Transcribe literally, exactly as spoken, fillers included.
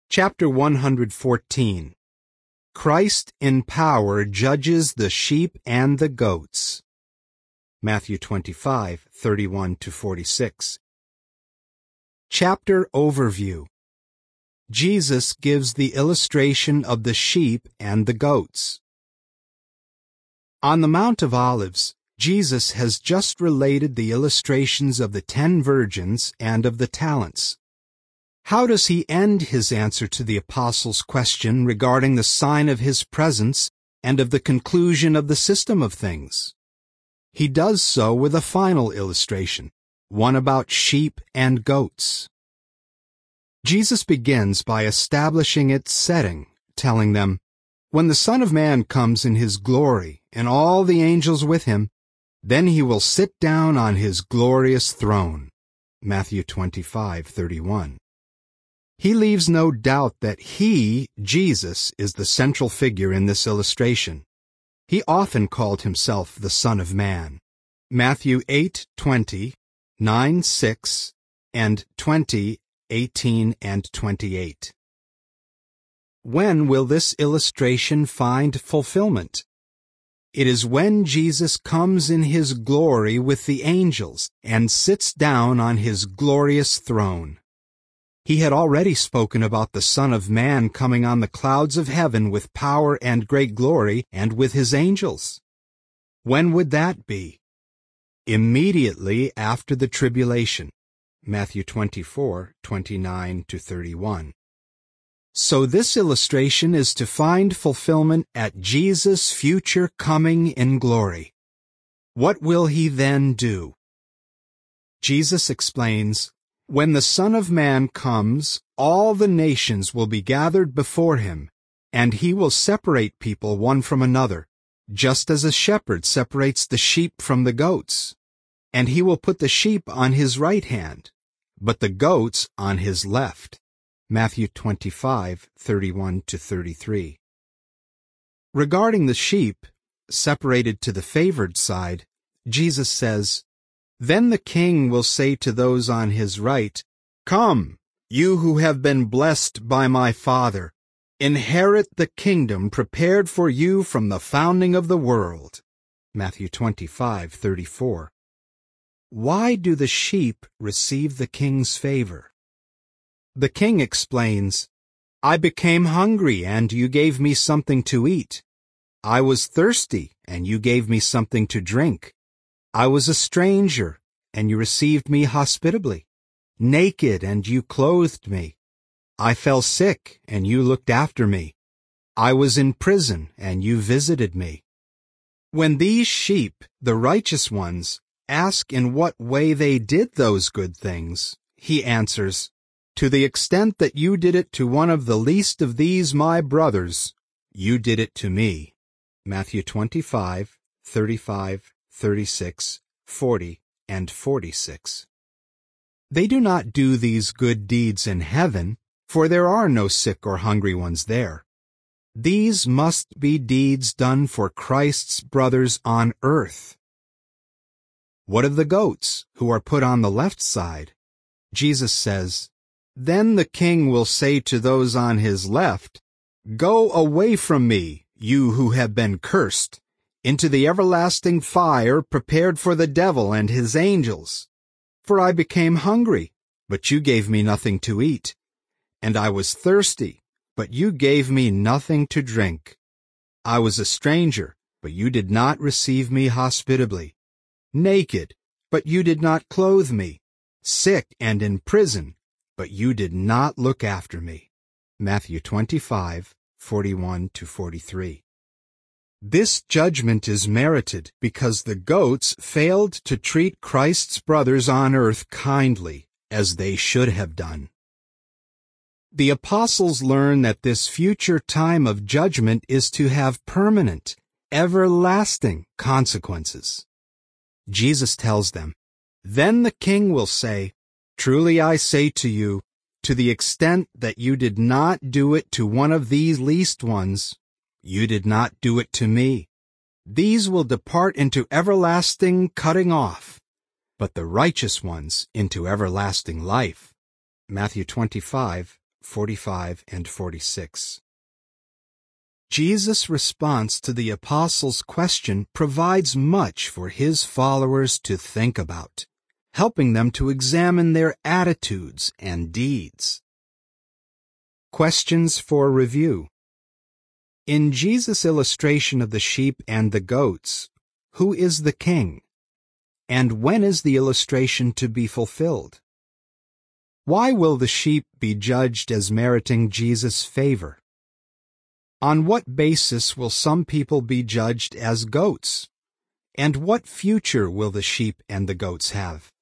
Chapter one hundred fourteen. Christ in power judges the sheep and the goats. Matthew twenty-five, thirty-one to forty-six. Chapter Overview. Jesus gives the illustration of the sheep and the goats. On the Mount of Olives, Jesus has just related the illustrations of the ten virgins and of the talents. How does he end his answer to the apostles' question regarding the sign of his presence and of the conclusion of the system of things? He does so with a final illustration, one about sheep and goats. Jesus begins by establishing its setting, telling them, "When the Son of Man comes in his glory, and all the angels with him, then he will sit down on his glorious throne." Matthew twenty-five, thirty-one. He leaves no doubt that he, Jesus, is the central figure in this illustration. He often called himself the Son of Man. Matthew eight twenty, nine six, and twenty eighteen and twenty-eight. When will this illustration find fulfillment? It is when Jesus comes in his glory with the angels and sits down on his glorious throne. He had already spoken about the Son of Man coming on the clouds of heaven with power and great glory and with his angels. When would that be? Immediately after the tribulation. Matthew twenty-four, twenty-nine to thirty-one. So this illustration is to find fulfillment at Jesus' future coming in glory. What will he then do? Jesus explains, "When the Son of Man comes, all the nations will be gathered before him, and he will separate people one from another, just as a shepherd separates the sheep from the goats. And he will put the sheep on his right hand, but the goats on his left." Matthew twenty-five, thirty-one to thirty-three. Regarding the sheep, separated to the favored side, Jesus says, "Then the king will say to those on his right, 'Come, you who have been blessed by my Father, inherit the kingdom prepared for you from the founding of the world.'" Matthew twenty-five, thirty-four. Why do the sheep receive the king's favor? The king explains, "I became hungry, and you gave me something to eat. I was thirsty, and you gave me something to drink. I was a stranger, and you received me hospitably. Naked, and you clothed me. I fell sick, and you looked after me. I was in prison, and you visited me." When these sheep, the righteous ones, ask in what way they did those good things, he answers, "To the extent that you did it to one of the least of these my brothers, you did it to me." Matthew twenty-five, thirty-five, thirty-six, forty, and forty-six. They do not do these good deeds in heaven, for there are no sick or hungry ones there. These must be deeds done for Christ's brothers on earth. What of the goats, who are put on the left side? Jesus says, "Then the king will say to those on his left, 'Go away from me, you who have been cursed, into the everlasting fire prepared for the devil and his angels. For I became hungry, but you gave me nothing to eat, and I was thirsty, but you gave me nothing to drink. I was a stranger, but you did not receive me hospitably. Naked, but you did not clothe me. Sick and in prison, but you did not look after me." Matthew twenty-five, forty-one to forty-three. This judgment is merited because the goats failed to treat Christ's brothers on earth kindly, as they should have done. The apostles learn that this future time of judgment is to have permanent, everlasting consequences. Jesus tells them, "Then the king will say, 'Truly I say to you, to the extent that you did not do it to one of these least ones, you did not do it to me.' These will depart into everlasting cutting off, but the righteous ones into everlasting life." Matthew twenty-five, forty-five and forty-six. Jesus' response to the apostles' question provides much for his followers to think about, helping them to examine their attitudes and deeds. Questions for review. In Jesus' illustration of the sheep and the goats, who is the king? And when is the illustration to be fulfilled? Why will the sheep be judged as meriting Jesus' favor? On what basis will some people be judged as goats? And what future will the sheep and the goats have?